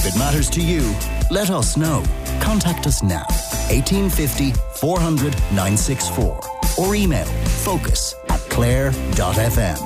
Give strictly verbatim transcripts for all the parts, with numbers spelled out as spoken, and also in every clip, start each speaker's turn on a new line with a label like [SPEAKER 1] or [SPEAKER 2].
[SPEAKER 1] If it matters to you, let us know. Contact us now, eighteen fifty, four hundred, nine six four, or email focus at clare dot f m.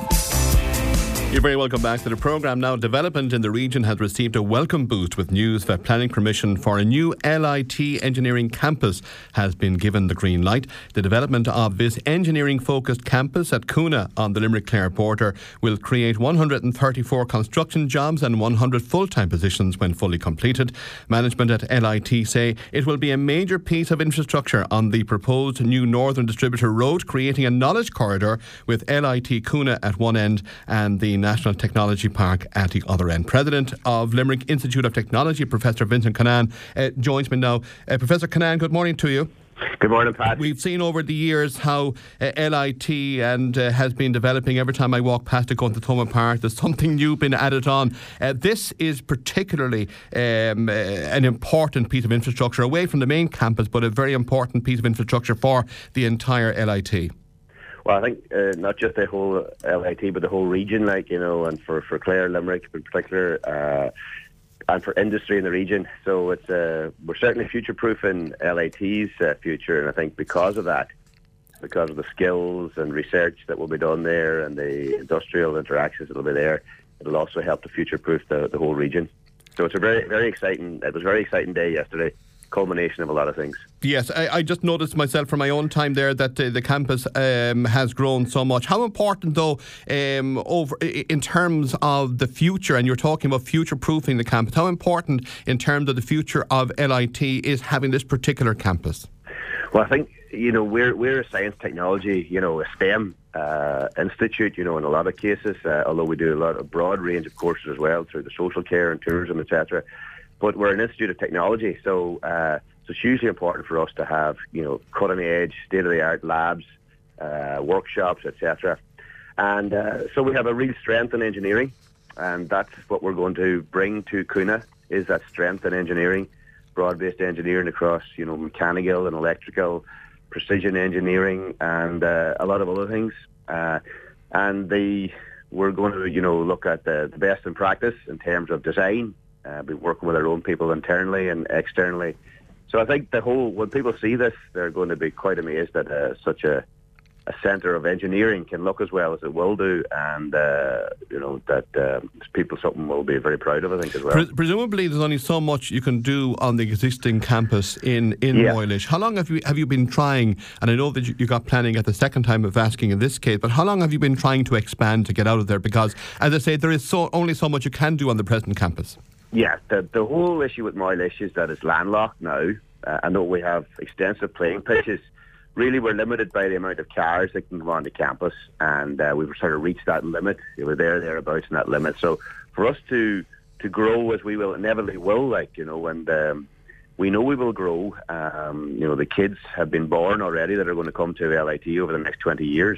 [SPEAKER 2] You're very welcome back to the programme. Now, development in the region has received a welcome boost with news that planning permission for a new L I T engineering campus has been given the green light. The development of this engineering-focused campus at Coona on the Limerick-Clare border will create one hundred thirty-four construction jobs and one hundred full-time positions when fully completed. Management at L I T say it will be a major piece of infrastructure on the proposed new Northern Distributor Road, creating a knowledge corridor with L I T Coona at one end and the National Technology Park at the other end. President of Limerick Institute of Technology, Professor Vincent Cannan, uh, joins me now. Uh, Professor Cannan, good morning to you.
[SPEAKER 3] Good morning, Pat.
[SPEAKER 2] We've seen over the years how uh, L I T and uh, has been developing. Every time I walk past it going to Thomond Park, there's something new been added on. Uh, this is particularly um, uh, an important piece of infrastructure away from the main campus, but a very important piece of infrastructure for the entire L I T.
[SPEAKER 3] Well, I think uh, not just the whole L I T, but the whole region, like, you know, and for, for Clare, Limerick in particular, uh, and for industry in the region. So it's uh, we're certainly future-proofing L I T's uh, future, and I think because of that, because of the skills and research that will be done there and the industrial interactions that will be there, it'll also help to future-proof the, the whole region. So it's a very, very exciting, it was a very exciting day yesterday. Culmination of a lot of things.
[SPEAKER 2] Yes, I, I just noticed myself from my own time there that uh, the campus um, has grown so much. How important, though, um, over in terms of the future, and you're talking about future-proofing the campus, how important in terms of the future of L I T is having this particular campus?
[SPEAKER 3] Well, I think, you know, we're we're a science technology, you know, a STEM uh, institute, you know, in a lot of cases, uh, although we do a lot of broad range of courses as well through the social care and tourism, et cetera. But we're an institute of technology, so uh, so it's hugely important for us to have, you know, cutting-edge, state-of-the-art labs, uh, workshops, et cetera. And uh, so we have a real strength in engineering, and that's what we're going to bring to Coona, is that strength in engineering, broad-based engineering across, you know, mechanical and electrical, precision engineering, and uh, a lot of other things. Uh, and the we're going to, you know, look at the, the best in practice in terms of design. Uh, been working with our own people internally and externally. So I think the whole, when people see this, they're going to be quite amazed that uh, such a, a centre of engineering can look as well as it will do, and uh, you know that uh, people something will be very proud of, I think, as well.
[SPEAKER 2] Pre- presumably, there's only so much you can do on the existing campus in in
[SPEAKER 3] yeah.
[SPEAKER 2] Moylish. How long have you have you been trying? And I know that you, you got planning at the second time of asking in this case, but how long have you been trying to expand to get out of there? Because, as I say, there is so only so much you can do on the present campus.
[SPEAKER 3] Yeah, the the whole issue with Moylish is that it's landlocked now. Uh, I know we have extensive playing pitches. Really, we're limited by the amount of cars that can come onto campus, and uh, we've sort of reached that limit. We were there, thereabouts in that limit. So for us to, to grow as we will, inevitably will, like, you know, and um, we know we will grow. Um, you know, the kids have been born already that are going to come to L I T over the next twenty years.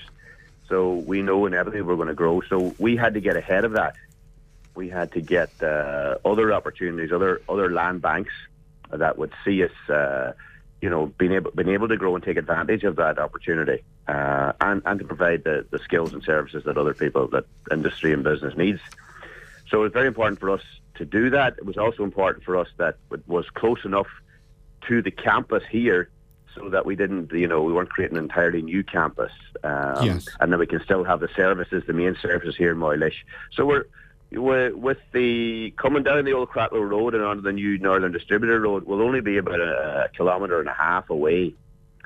[SPEAKER 3] So we know inevitably we're going to grow. So we had to get ahead of that. We had to get uh, other opportunities, other other land banks that would see us, uh, you know, being able being able to grow and take advantage of that opportunity, uh, and and to provide the, the skills and services that other people, that industry and business needs. So it was very important for us to do that. It was also important for us that it was close enough to the campus here, so that we didn't, you know, we weren't creating an entirely new campus, um,
[SPEAKER 2] yes.
[SPEAKER 3] and that we can still have the services, the main services here in Moylish. So we're with the coming down the old Cratloe Road and onto the new Northern Distributor Road, will only be about a, a kilometre and a half away.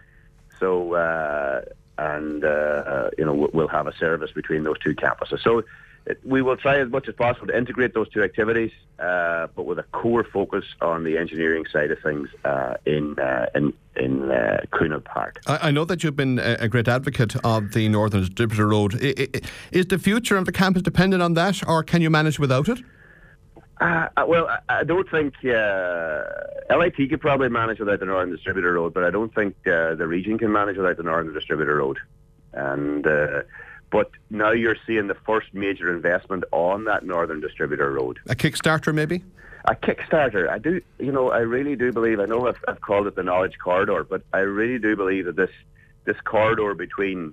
[SPEAKER 3] So, uh, and uh, you know, we'll have a service between those two campuses. So it, we will try as much as possible to integrate those two activities, uh, but with a core focus on the engineering side of things uh, in uh, in in uh, Coona Park.
[SPEAKER 2] I, I know that you've been a, a great advocate of the Northern Distributor Road. I, I, is the future of the campus dependent on that, or can you manage without it?
[SPEAKER 3] Uh, well, I, I don't think uh, L I T could probably manage without the Northern Distributor Road, but I don't think uh, the region can manage without the Northern Distributor Road. And uh, but now you're seeing the first major investment on that Northern Distributor Road.
[SPEAKER 2] A Kickstarter, maybe?
[SPEAKER 3] A Kickstarter. I do, you know, I really do believe, I know I've, I've called it the Knowledge Corridor, but I really do believe that this this corridor between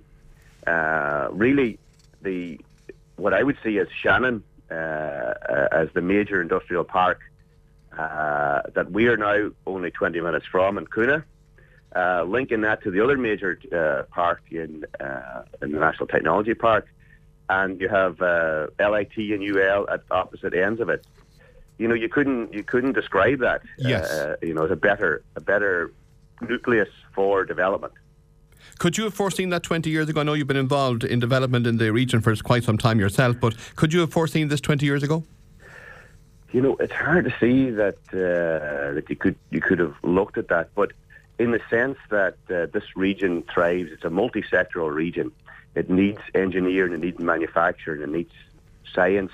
[SPEAKER 3] uh, really the, what I would see as Shannon uh, uh, as the major industrial park, uh, that we are now only twenty minutes from in Coonagh, uh, linking that to the other major uh, park in, uh, in the National Technology Park, and you have uh, L I T and U L at opposite ends of it. You know, you couldn't you couldn't describe that.
[SPEAKER 2] Yes.
[SPEAKER 3] Uh, you know, as a better a better nucleus for development.
[SPEAKER 2] Could you have foreseen that twenty years ago? I know you've been involved in development in the region for quite some time yourself, but could you have foreseen this twenty years ago?
[SPEAKER 3] You know, it's hard to see that uh, that you could you could have looked at that, but in the sense that uh, this region thrives, it's a multi-sectoral region. It needs engineering, it needs manufacturing, it needs science.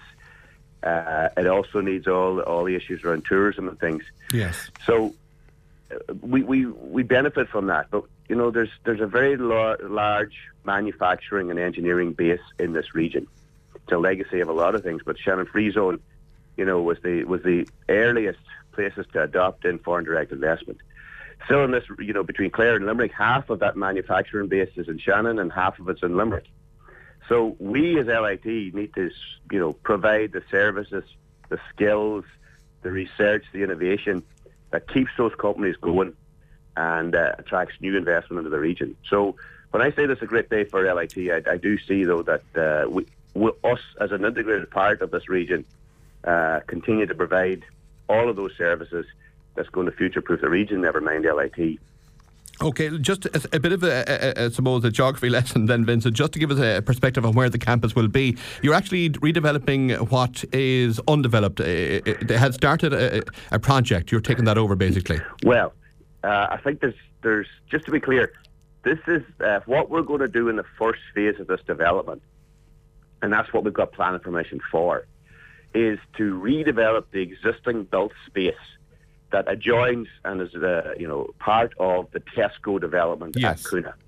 [SPEAKER 3] Uh, it also needs all all the issues around tourism and things.
[SPEAKER 2] Yes.
[SPEAKER 3] So uh, we, we we benefit from that, but you know, there's there's a very lar- large manufacturing and engineering base in this region. It's a legacy of a lot of things, but Shannon Free Zone, you know, was the was the earliest places to adopt in foreign direct investment. Still in this, you know, between Clare and Limerick, half of that manufacturing base is in Shannon and half of it's in Limerick. So we as L I T need to, you know, provide the services, the skills, the research, the innovation that keeps those companies going and uh, attracts new investment into the region. So when I say this is a great day for L I T, I, I do see, though, that uh, we, we, us as an integrated part of this region uh, continue to provide all of those services that's going to future-proof the region, never mind L I T.
[SPEAKER 2] Okay, just a, a bit of a, a, a, I suppose, a geography lesson then, Vincent, just to give us a perspective on where the campus will be. You're actually redeveloping what is undeveloped. It, it had started a, a project. You're taking that over, basically.
[SPEAKER 3] Well, uh, I think there's, there's, just to be clear, this is uh, what we're going to do in the first phase of this development, and that's what we've got planning permission for, is to redevelop the existing built space that adjoins and is, uh, you know, part of the Tesco development
[SPEAKER 2] yes.
[SPEAKER 3] at Coonagh.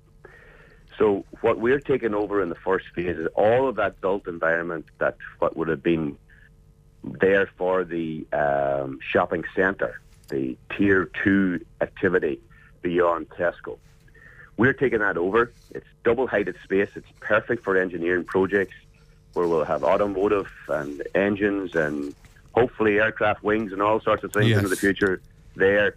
[SPEAKER 3] So what we're taking over in the first phase is all of that built environment that what would have been there for the um, shopping centre, the tier two activity beyond Tesco. We're taking that over. It's double-heighted space. It's perfect for engineering projects where we'll have automotive and engines and hopefully aircraft wings and all sorts of things
[SPEAKER 2] yes.
[SPEAKER 3] into the future there.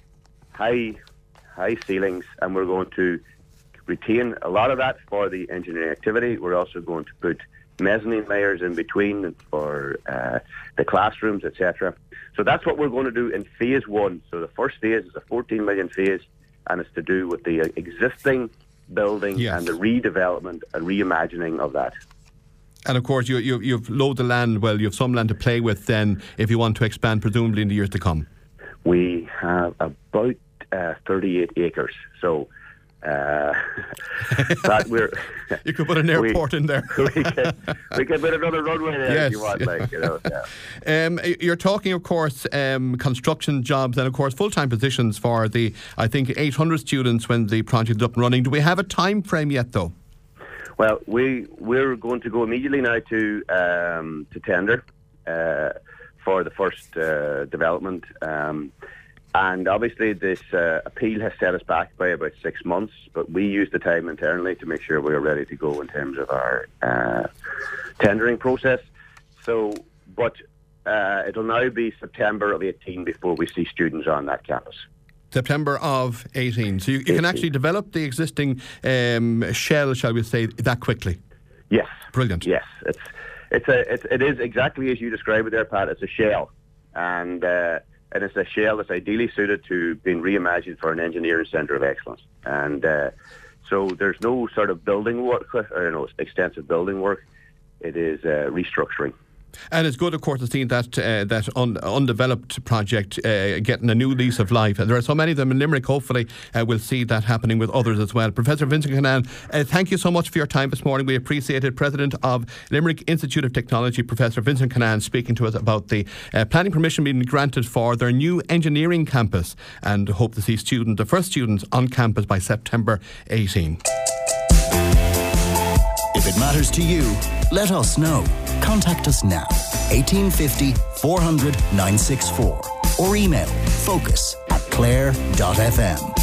[SPEAKER 3] High, high ceilings, and we're going to retain a lot of that for the engineering activity. We're also going to put mezzanine layers in between for uh, the classrooms, et cetera. So that's what we're going to do in phase one. So the first phase is a fourteen million phase, and it's to do with the existing building
[SPEAKER 2] yes.
[SPEAKER 3] and the redevelopment and reimagining of that.
[SPEAKER 2] And of course, you, you, you've loads of land, well, you have some land to play with then if you want to expand, presumably in the years to come.
[SPEAKER 3] We have about uh, thirty-eight acres. So uh, that we're...
[SPEAKER 2] You could put an airport
[SPEAKER 3] we,
[SPEAKER 2] in there.
[SPEAKER 3] we, can, we can put another runway there
[SPEAKER 2] yes,
[SPEAKER 3] if you want.
[SPEAKER 2] yes.
[SPEAKER 3] Like, you know, yeah.
[SPEAKER 2] um, you're talking, of course, um, construction jobs and, of course, full-time positions for the, I think, eight hundred students when the project is up and running. Do we have a time frame yet, though?
[SPEAKER 3] Well, we, we're going to go immediately now to um, to tender uh, for the first uh, development. Um, and obviously this uh, appeal has set us back by about six months, but we used the time internally to make sure we were ready to go in terms of our uh, tendering process. So, but uh, it'll now be September of eighteen before we see students on that campus.
[SPEAKER 2] September of eighteen. So you, you can actually develop the existing um, shell, shall we say, that quickly?
[SPEAKER 3] Yes.
[SPEAKER 2] Brilliant.
[SPEAKER 3] Yes. It's it's a it's, it is exactly as you describe it there, Pat. It's a shell, and uh, and it's a shell that's ideally suited to being reimagined for an engineering centre of excellence. And uh, so there's no sort of building work, or you know, extensive building work. It is uh, restructuring.
[SPEAKER 2] And it's good, of course, to see that uh, that un- undeveloped project uh, getting a new lease of life. And there are so many of them in Limerick. Hopefully, uh, we'll see that happening with others as well. Professor Vincent Kinane, uh, thank you so much for your time this morning. We appreciate it. President of Limerick Institute of Technology, Professor Vincent Kinane, speaking to us about the uh, planning permission being granted for their new engineering campus, and hope to see student, the first students on campus by September eighteenth.
[SPEAKER 1] If it matters to you, let us know. Contact us now, eighteen fifty, four hundred, nine six four, or email focus at clare dot f m.